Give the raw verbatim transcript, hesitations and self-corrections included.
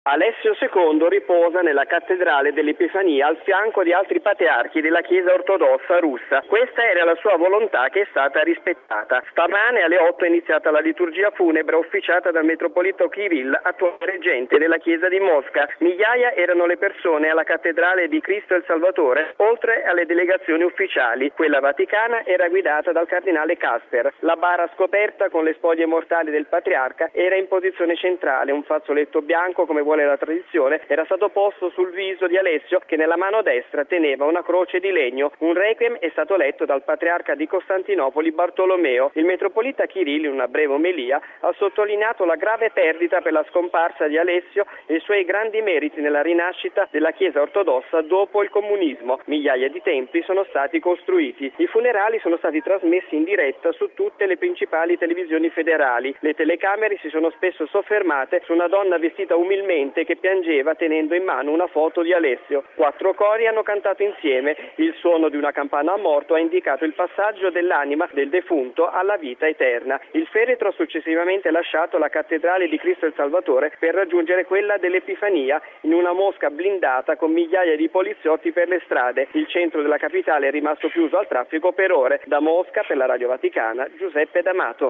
Alessio secondo riposa nella cattedrale dell'Epifania al fianco di altri patriarchi della Chiesa ortodossa russa. Questa era la sua volontà che è stata rispettata. Stamane alle otto è iniziata la liturgia funebre ufficiata dal metropolita Kirill, attuale reggente della Chiesa di Mosca. Migliaia erano le persone alla cattedrale di Cristo il Salvatore, oltre alle delegazioni ufficiali. Quella vaticana era guidata dal cardinale Casper. La bara scoperta con le spoglie mortali del patriarca era in posizione centrale. Un fazzoletto bianco, come vuole la tradizione, era stato posto sul viso di Alessio, che nella mano destra teneva una croce di legno. Un requiem è stato letto dal patriarca di Costantinopoli Bartolomeo. Il metropolita Kirill, in una breve omelia, ha sottolineato la grave perdita per la scomparsa di Alessio e i suoi grandi meriti nella rinascita della Chiesa ortodossa dopo il comunismo. Migliaia di templi sono stati costruiti. I funerali sono stati trasmessi in diretta su tutte le principali televisioni federali. Le telecamere si sono spesso soffermate su una donna vestita umilmente che piangeva tenendo in mano una foto di Alessio. Quattro cori hanno cantato insieme. Il suono di una campana a morto ha indicato il passaggio dell'anima del defunto alla vita eterna. Il feretro ha successivamente lasciato la cattedrale di Cristo il Salvatore per raggiungere quella dell'Epifania in una mosca blindata con migliaia di poliziotti per le strade. Il centro della capitale è rimasto chiuso al traffico per ore. Da Mosca, per la Radio Vaticana, Giuseppe D'Amato.